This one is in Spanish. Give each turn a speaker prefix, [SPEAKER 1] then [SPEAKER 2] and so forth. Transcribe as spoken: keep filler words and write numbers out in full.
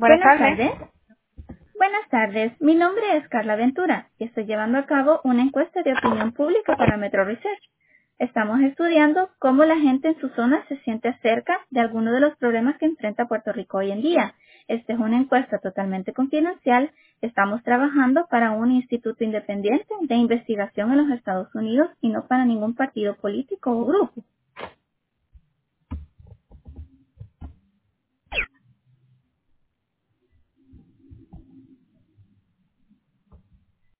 [SPEAKER 1] Buenas
[SPEAKER 2] Buenas
[SPEAKER 1] tardes.
[SPEAKER 2] tardes. Buenas tardes. Mi nombre es Carla Ventura y estoy llevando a cabo una encuesta de opinión pública para Metro Research. Estamos estudiando cómo la gente en su zona se siente acerca de algunos de los problemas que enfrenta Puerto Rico hoy en día. Esta es una encuesta totalmente confidencial. Estamos trabajando para un instituto independiente de investigación en los Estados Unidos y no para ningún partido político o grupo.